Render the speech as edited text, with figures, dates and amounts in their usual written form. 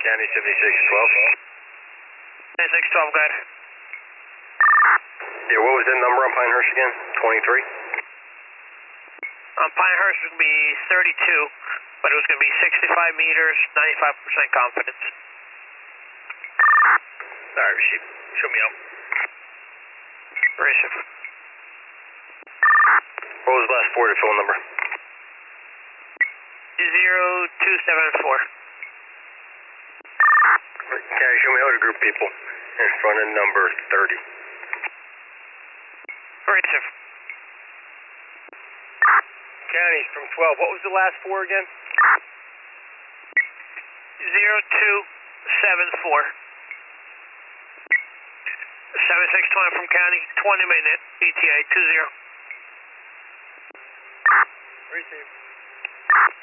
County 7612. 7612, go ahead. Yeah, what was that number on Pinehurst again? 23? On Pinehurst it would be 32, but it was going to be 65 meters, 95% confidence. Alright, receive. Show me out. Receive. What was the last four of the phone number? 0274. County, show me out a group of people in front of number 30. Receive. County from 12. What was the last four again? 0274. 7620 from County, 20-minute ETA 20. Receive.